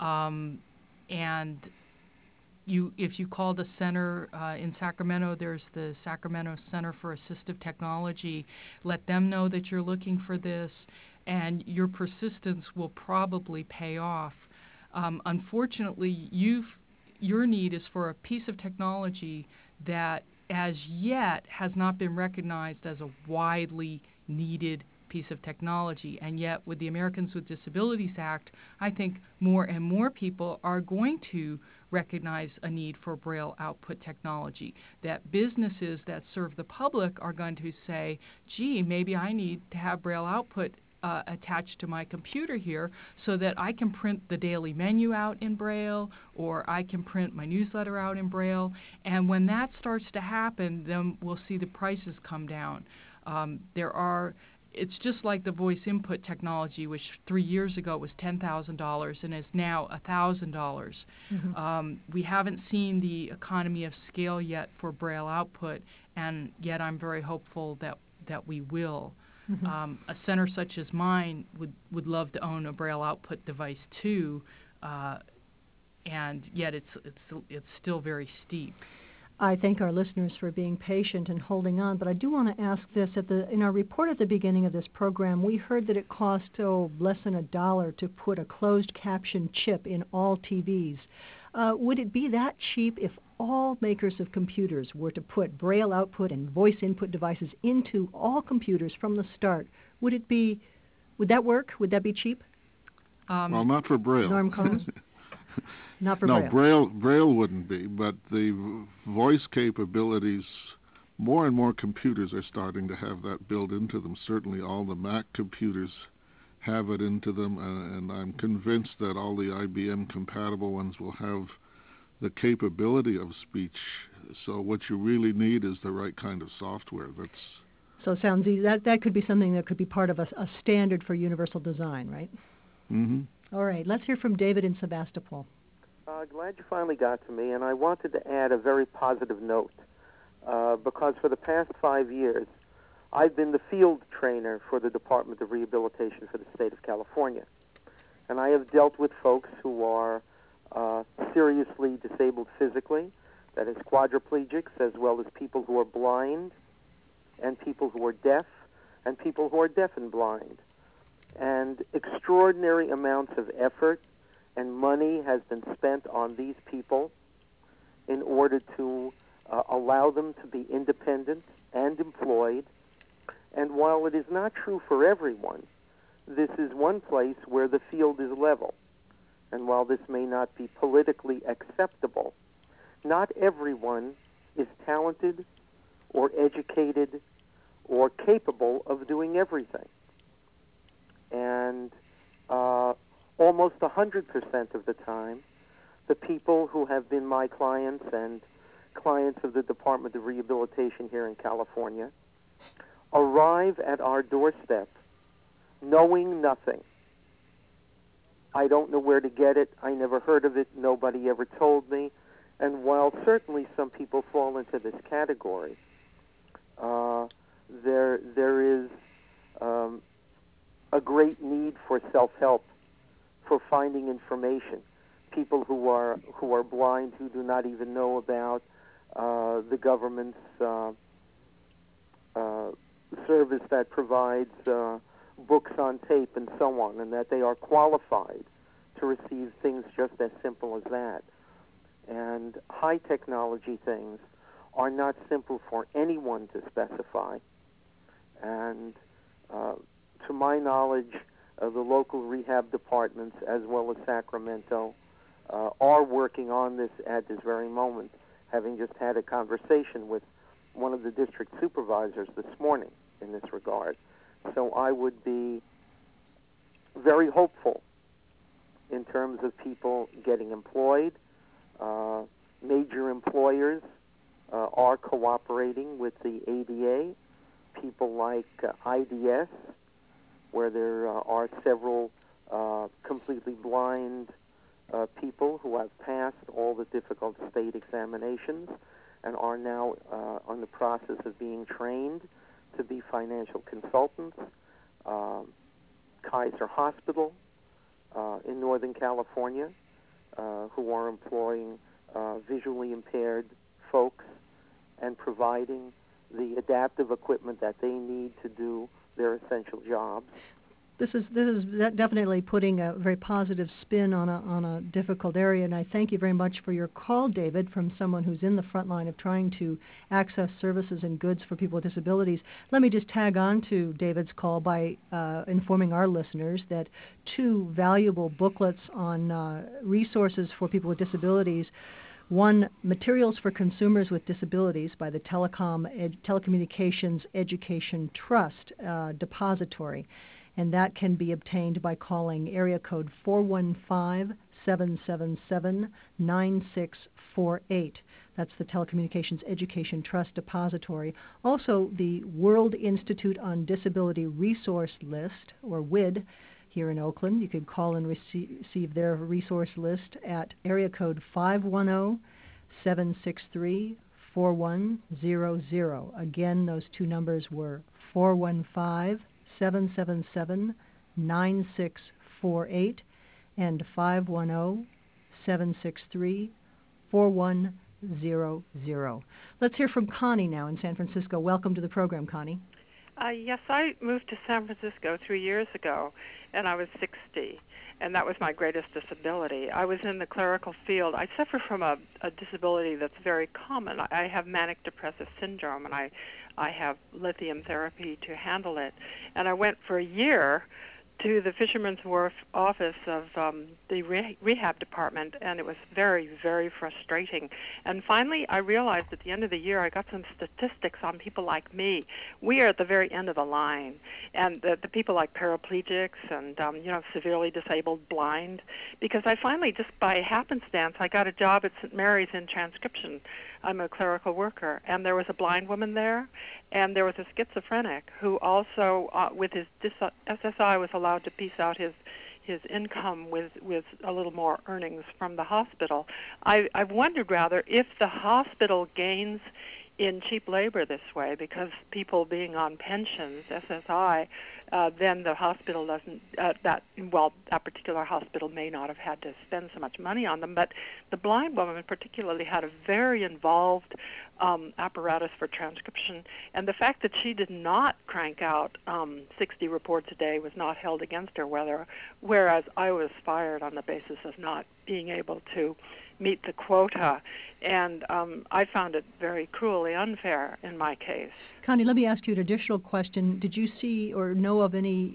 Speaker 10: and if you call the center in Sacramento, there's the Sacramento Center for Assistive Technology. Let them know that you're looking for this, and your persistence will probably pay off. Unfortunately, your need is for a piece of technology that as yet has not been recognized as a widely needed piece of technology. And yet with the Americans with Disabilities Act, I think more and more people are going to recognize a need for Braille output technology, that businesses that serve the public are going to say, gee, maybe I need to have Braille output attached to my computer here so that I can print the daily menu out in Braille, or I can print my newsletter out in Braille. And when that starts to happen, then we'll see the prices come down. It's just like the voice input technology, which 3 years ago was $10,000 and is now $1,000. We haven't seen the economy of scale yet for Braille output, and yet I'm very hopeful that we will. A center such as mine would love to own a Braille output device too, and yet it's still very steep.
Speaker 1: I thank our listeners for being patient and holding on, but I do want to ask this. In our report at the beginning of this program, we heard that it cost less than $1 to put a closed caption chip in all TVs. Would it be that cheap if all makers of computers were to put Braille output and voice input devices into all computers from the start? Would that work? Would that be cheap?
Speaker 9: Well, not for Braille.
Speaker 1: Norm Combs? Not for
Speaker 9: Braille. Braille wouldn't be, but the voice capabilities, more and more computers are starting to have that built into them. Certainly all the Mac computers have it into them, and I'm convinced that all the IBM compatible ones will have the capability of speech. So what you really need is the right kind of software.
Speaker 1: So it sounds easy. That could be something that could be part of a standard for universal design, right?
Speaker 9: Mm-hmm.
Speaker 1: All right, let's hear from David in Sebastopol.
Speaker 15: Glad you finally got to me, and I wanted to add a very positive note because for the past 5 years, I've been the field trainer for the Department of Rehabilitation for the state of California, and I have dealt with folks who are seriously disabled physically, that is quadriplegics, as well as people who are blind, and people who are deaf, and people who are deaf and blind. And extraordinary amounts of effort and money has been spent on these people in order to allow them to be independent and employed. And while it is not true for everyone, this is one place where the field is level. And while this may not be politically acceptable, not everyone is talented or educated or capable of doing everything. And almost 100% of the time, the people who have been my clients and clients of the Department of Rehabilitation here in California arrive at our doorstep knowing nothing. I don't know where to get it. I never heard of it. Nobody ever told me. And while certainly some people fall into this category, there is a great need for self-help, for finding information. People who are blind, who do not even know about the government's service that provides books on tape and so on, and that they are qualified to receive things just as simple as that. And high technology things are not simple for anyone to specify. And to my knowledge, the local rehab departments, as well as Sacramento, are working on this at this very moment, having just had a conversation with one of the district supervisors this morning in this regard. So I would be very hopeful in terms of people getting employed. Major employers are cooperating with the ADA. People like IDS, where there are several completely blind people who have passed all the difficult state examinations and are now on the process of being trained to be financial consultants. Kaiser Hospital in Northern California, who are employing visually impaired folks and providing the adaptive equipment that they need to do their essential jobs.
Speaker 1: This is definitely putting a very positive spin on a difficult area, and I thank you very much for your call, David, from someone who's in the front line of trying to access services and goods for people with disabilities. Let me just tag on to David's call by informing our listeners that 2 valuable booklets on resources for people with disabilities. One, Materials for Consumers with Disabilities by the Telecommunications Education Trust Depository. And that can be obtained by calling area code 415-777-9648. That's the Telecommunications Education Trust Depository. Also, the World Institute on Disability Resource List, or WID, here in Oakland. You could call and receive their resource list at area code 510-763-4100. Again, those 2 numbers were 415-777-9648 and 1-877-638-4100. Let's hear from Connie now in San Francisco. Welcome to the program, Connie.
Speaker 16: Yes, I moved to San Francisco 3 years ago, and I was 60, and that was my greatest disability. I was in the clerical field. I suffer from a disability that's very common. I have manic depressive syndrome, and I have lithium therapy to handle it. And I went for a year to the Fisherman's Wharf office of the rehab department, and it was very, very frustrating. And finally, I realized at the end of the year, I got some statistics on people like me. We are at the very end of the line, and the people like paraplegics and severely disabled, blind, because I finally, just by happenstance, I got a job at St. Mary's in transcription. I'm a clerical worker, and there was a blind woman there, and there was a schizophrenic who also, with his SSI, was allowed to piece out his income with a little more earnings from the hospital. I've wondered rather if the hospital gains in cheap labor this way, because people being on pensions, SSI, then the hospital doesn't, that particular hospital may not have had to spend so much money on them, but the blind woman particularly had a very involved apparatus for transcription, and the fact that she did not crank out 60 reports a day was not held against her, whereas I was fired on the basis of not being able to meet the quota, and I found it very cruelly unfair in my case.
Speaker 1: Connie, let me ask you an additional question. Did you see or know of any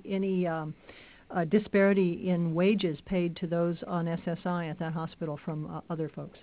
Speaker 1: disparity in wages paid to those on SSI at that hospital from other folks?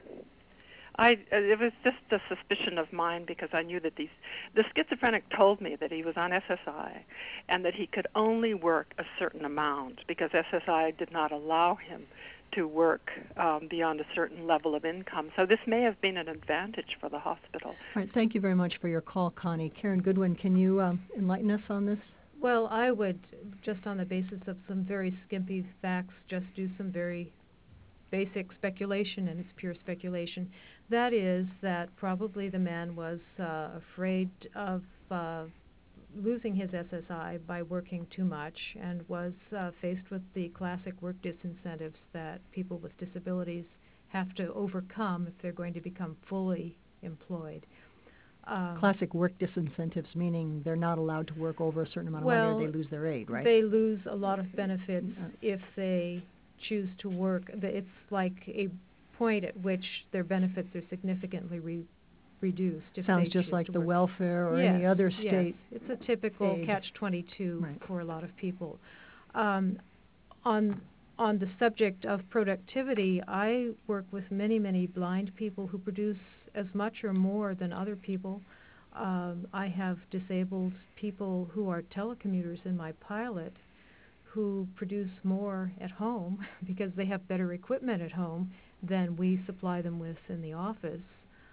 Speaker 16: It was just a suspicion of mine, because I knew that the schizophrenic told me that he was on SSI and that he could only work a certain amount because SSI did not allow him to work beyond a certain level of income. So this may have been an advantage for the hospital.
Speaker 1: All right, thank you very much for your call, Connie. Karen Goodwin, can you enlighten us on this?
Speaker 11: Well, I would, just on the basis of some very skimpy facts, just do some very basic speculation, and it's pure speculation. That is that probably the man was afraid of losing his SSI by working too much, and was faced with the classic work disincentives that people with disabilities have to overcome if they're going to become fully employed.
Speaker 1: Classic work disincentives, meaning they're not allowed to work over a certain amount of money, or they lose their aid, right?
Speaker 11: They lose a lot of benefits if they choose to work. It's like a point at which their benefits are significantly reduced.
Speaker 1: Sounds just like the welfare or any other state.
Speaker 11: Yes, it's a typical catch-22 for a lot of people. On the subject of productivity, I work with many, many blind people who produce as much or more than other people. I have disabled people who are telecommuters in my pilot who produce more at home because they have better equipment at home than we supply them with in the office.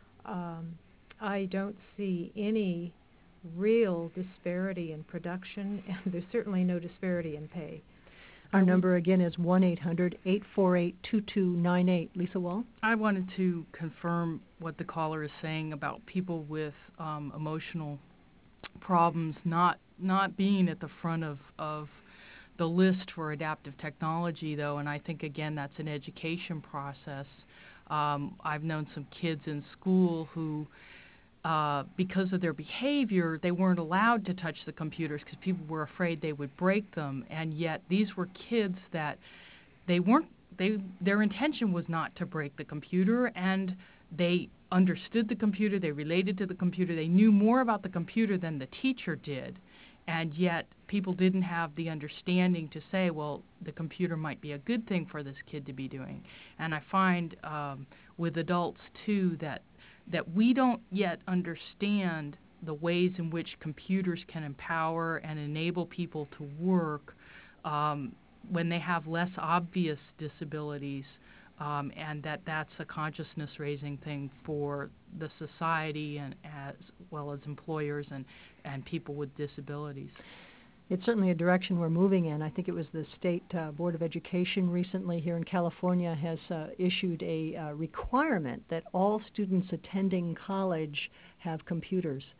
Speaker 11: I don't see any real disparity in production, and there's certainly no disparity in pay.
Speaker 1: Our number again is 1-800-848-2298. Lisa Wall?
Speaker 10: I wanted to confirm what the caller is saying about people with emotional problems not being at the front of the list for adaptive technology, though, and I think, again, that's an education process. I've known some kids in school who, because of their behavior, they weren't allowed to touch the computers because people were afraid they would break them, and yet these were kids that their intention was not to break the computer, and they understood the computer, they related to the computer, they knew more about the computer than the teacher did. And yet people didn't have the understanding to say, well, the computer might be a good thing for this kid to be doing. And I find with adults, too, that we don't yet understand the ways in which computers can empower and enable people to work when they have less obvious disabilities, and that's a consciousness-raising thing for the society and as well as employers and people with disabilities.
Speaker 1: It's certainly a direction we're moving in. I think it was the State Board of Education recently here in California has issued a requirement that all students attending college have computers.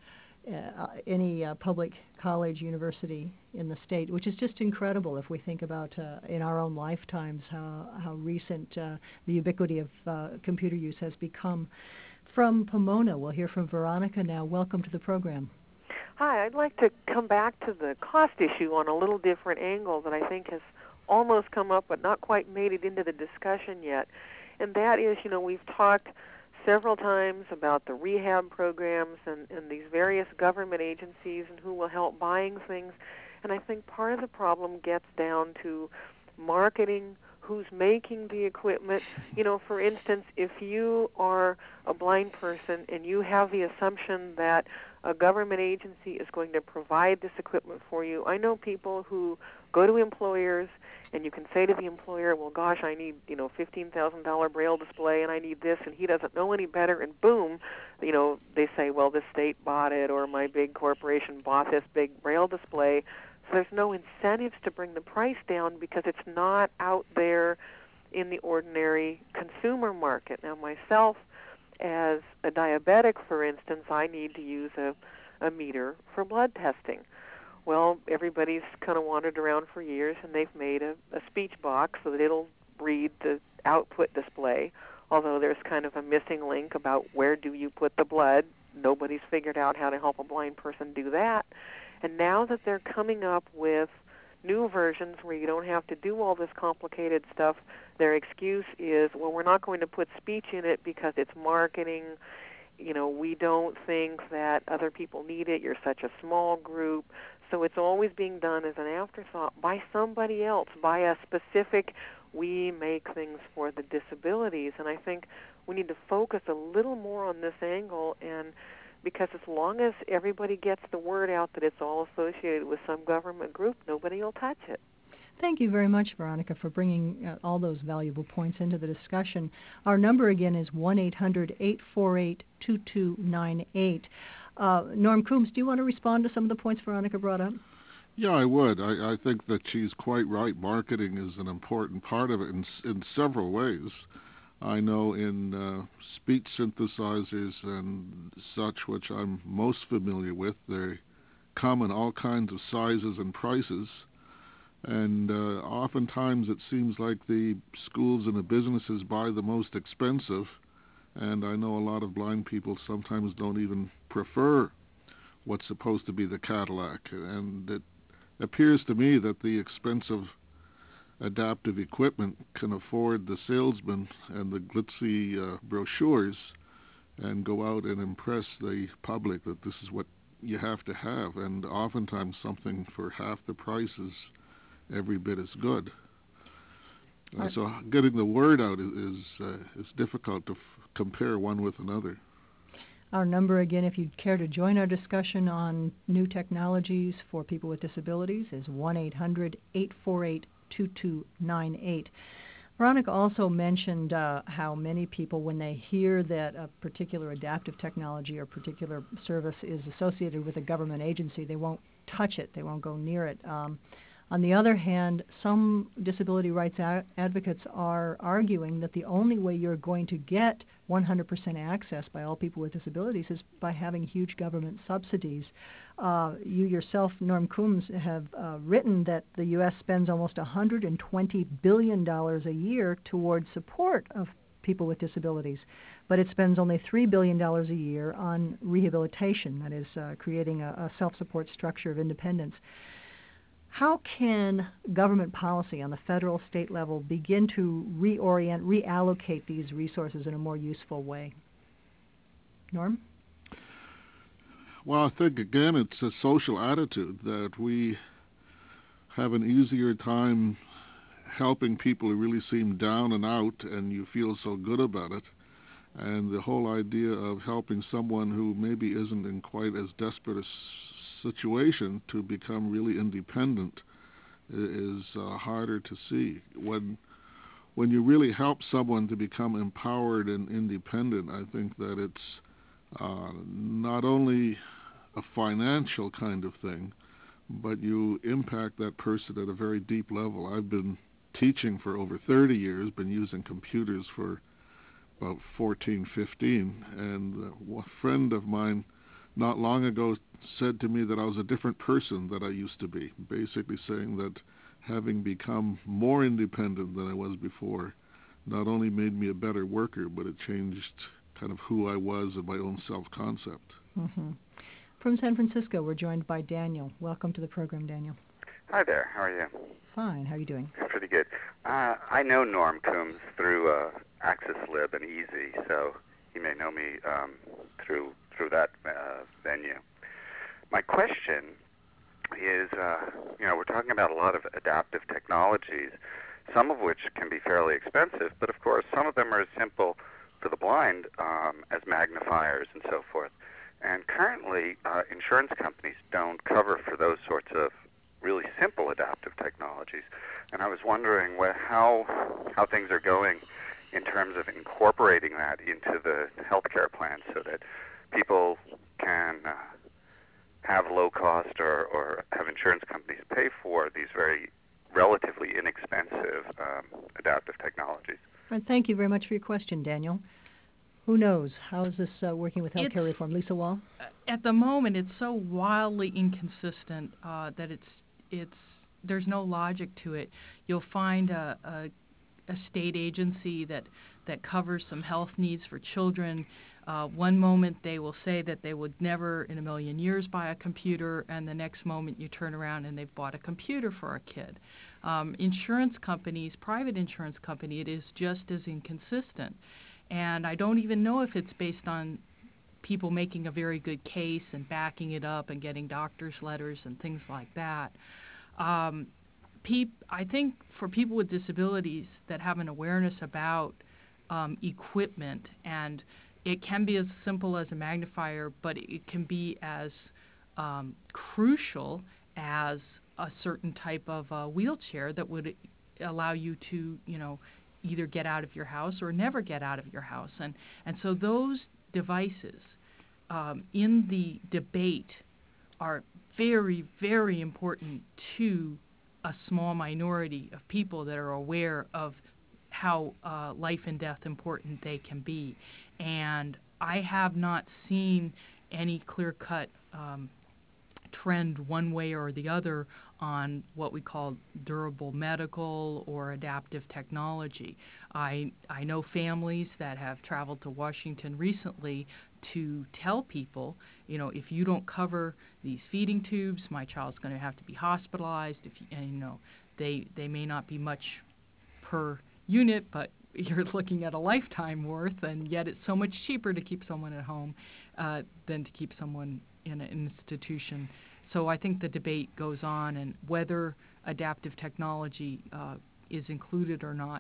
Speaker 1: any public college, university in the state, which is just incredible if we think about in our own lifetimes how recent the ubiquity of computer use has become. From Pomona, we'll hear from Veronica now. Welcome to the program.
Speaker 17: Hi, I'd like to come back to the cost issue on a little different angle that I think has almost come up but not quite made it into the discussion yet. And that is, we've talked several times about the rehab programs and these various government agencies and who will help buying things. And I think part of the problem gets down to marketing, who's making the equipment. For instance, if you are a blind person and you have the assumption that a government agency is going to provide this equipment for you, I know people who go to employers and you can say to the employer, well, gosh, I need, $15,000 Braille display and I need this, and he doesn't know any better, and boom, they say, well, the state bought it or my big corporation bought this big Braille display. So there's no incentives to bring the price down because it's not out there in the ordinary consumer market. Now, myself, as a diabetic, for instance, I need to use a meter for blood testing. Well, everybody's kind of wandered around for years, and they've made a speech box so that it'll read the output display, although there's kind of a missing link about where do you put the blood. Nobody's figured out how to help a blind person do that. And now that they're coming up with new versions where you don't have to do all this complicated stuff, their excuse is, well, we're not going to put speech in it because it's marketing. We don't think that other people need it. You're such a small group. So it's always being done as an afterthought by somebody else, by a specific, we make things for the disabilities. And I think we need to focus a little more on this angle, and because as long as everybody gets the word out that it's all associated with some government group, nobody will touch it.
Speaker 1: Thank you very much, Veronica, for bringing all those valuable points into the discussion. Our number again is 1-800-848-2298. Norm Coombs, do you want to respond to some of the points Veronica brought up?
Speaker 9: Yeah, I would. I think that she's quite right. Marketing is an important part of it in several ways. I know in speech synthesizers and such, which I'm most familiar with, they come in all kinds of sizes and prices. And oftentimes it seems like the schools and the businesses buy the most expensive. And I know a lot of blind people sometimes don't even prefer what's supposed to be the Cadillac. And it appears to me that the expensive adaptive equipment can afford the salesman and the glitzy brochures and go out and impress the public that this is what you have to have. And oftentimes something for half the price is every bit as good. So getting the word out is difficult to compare one with another.
Speaker 1: Our number again, if you'd care to join our discussion on new technologies for people with disabilities, is 1-800-848-2298. Veronica also mentioned how many people, when they hear that a particular adaptive technology or particular service is associated with a government agency, they won't touch it, they won't go near it. On the other hand, some disability rights advocates are arguing that the only way you're going to get 100% access by all people with disabilities is by having huge government subsidies. You yourself, Norm Coombs, have written that the U.S. spends almost $120 billion a year towards support of people with disabilities, but it spends only $3 billion a year on rehabilitation, that is, creating a self-support structure of independence. How can government policy on the federal, state level begin to reallocate these resources in a more useful way? Norm?
Speaker 9: Well, I think, again, it's a social attitude that we have an easier time helping people who really seem down and out and you feel so good about it. And the whole idea of helping someone who maybe isn't in quite as desperate a situation to become really independent is harder to see. When you really help someone to become empowered and independent, I think that it's not only a financial kind of thing, but you impact that person at a very deep level. I've been teaching for over 30 years, been using computers for about 14, 15, and a friend of mine not long ago said to me that I was a different person than I used to be, basically saying that having become more independent than I was before not only made me a better worker, but it changed kind of who I was and my own self-concept.
Speaker 1: Mm-hmm. From San Francisco, we're joined by Daniel. Welcome to the program, Daniel.
Speaker 18: Hi there. How are you?
Speaker 1: Fine. How are you doing?
Speaker 18: Pretty good. I know Norm Coombs through AccessLib and Easy, so he may know me through that venue. My question is, we're talking about a lot of adaptive technologies, some of which can be fairly expensive, but of course some of them are as simple for the blind as magnifiers and so forth. And currently, insurance companies don't cover for those sorts of really simple adaptive technologies. And I was wondering how things are going in terms of incorporating that into the healthcare plan so that people can have low cost or have insurance companies pay for these very relatively inexpensive adaptive technologies.
Speaker 1: Right, thank you very much for your question, Daniel. Who knows? How is this working with healthcare reform? Lisa Wall?
Speaker 10: At the moment, it's so wildly inconsistent that there's no logic to it. You'll find a state agency that covers some health needs for children. One moment they will say that they would never in a million years buy a computer, and the next moment you turn around and they've bought a computer for a kid. Insurance companies, private insurance company, it is just as inconsistent. And I don't even know if it's based on people making a very good case and backing it up and getting doctor's letters and things like that. I think for people with disabilities that have an awareness about equipment, and it can be as simple as a magnifier, but it can be as crucial as a certain type of wheelchair that would allow you to, either get out of your house or never get out of your house. And so those devices in the debate are very, very important to a small minority of people that are aware of how life and death important they can be. And I have not seen any clear-cut trend one way or the other on what we call durable medical or adaptive technology. I know families that have traveled to Washington recently to tell people, if you don't cover these feeding tubes, my child's going to have to be hospitalized. They may not be much per unit, but you're looking at a lifetime worth, and yet it's so much cheaper to keep someone at home than to keep someone in an institution. So I think the debate goes on, and whether adaptive technology is included or not,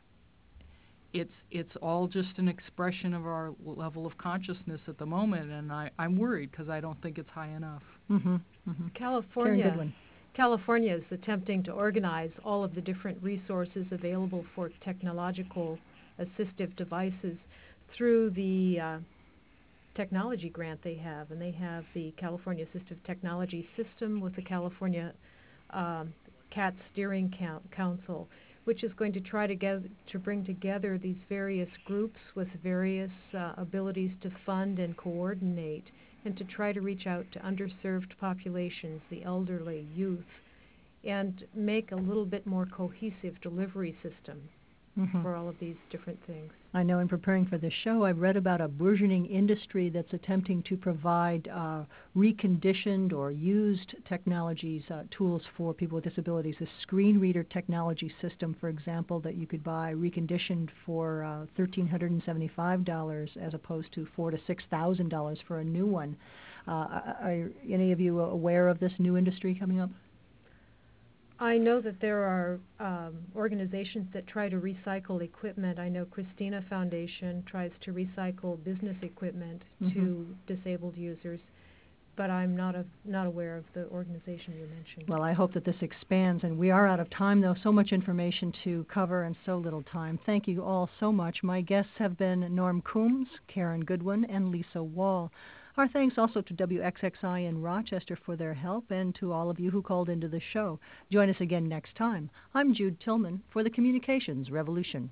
Speaker 10: it's all just an expression of our level of consciousness at the moment, and I'm worried because I don't think it's high enough.
Speaker 1: Mm-hmm. Mm-hmm.
Speaker 11: California is attempting to organize all of the different resources available for technological assistive devices through the technology grant they have, and they have the California Assistive Technology System with the California CAT Steering Council, which is going to try to bring together these various groups with various abilities to fund and coordinate, and to try to reach out to underserved populations, the elderly, youth, and make a little bit more cohesive delivery system for all of these different things.
Speaker 1: I know in preparing for this show, I've read about a burgeoning industry that's attempting to provide reconditioned or used technologies, tools for people with disabilities. A screen reader technology system, for example, that you could buy reconditioned for $1,375 as opposed to $4,000 to $6,000 for a new one. Are any of you aware of this new industry coming up?
Speaker 11: I know that there are organizations that try to recycle equipment. I know Christina Foundation tries to recycle business equipment to disabled users, but I'm not aware of the organization you mentioned.
Speaker 1: Well, I hope that this expands, and we are out of time, though. So much information to cover and so little time. Thank you all so much. My guests have been Norm Coombs, Karen Goodwin, and Lisa Wall. Our thanks also to WXXI in Rochester for their help, and to all of you who called into the show. Join us again next time. I'm Jude Tillman for the Communications Revolution.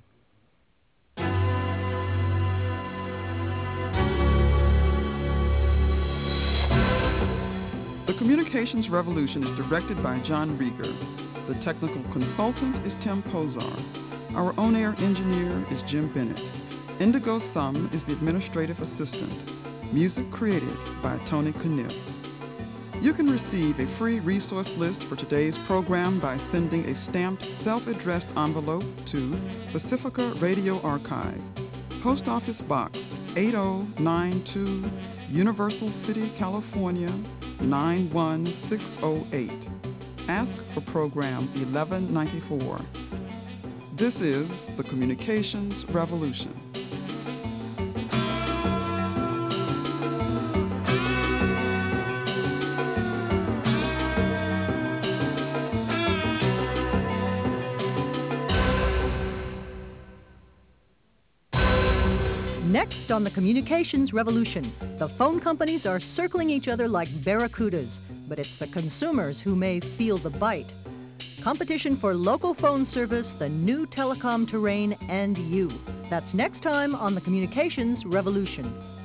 Speaker 12: Communications Revolution is directed by John Rieger. The technical consultant is Tim Pozar. Our on-air engineer is Jim Bennett. Indigo Thumb is the administrative assistant. Music created by Tony Kniff. You can receive a free resource list for today's program by sending a stamped, self-addressed envelope to Pacifica Radio Archive, Post Office Box 8092, Universal City, California 91608. Ask for program 1194. This is the Communications Revolution.
Speaker 1: Next on the Communications Revolution, the phone companies are circling each other like barracudas, but it's the consumers who may feel the bite. Competition for local phone service, the new telecom terrain, and you. That's next time on the Communications Revolution.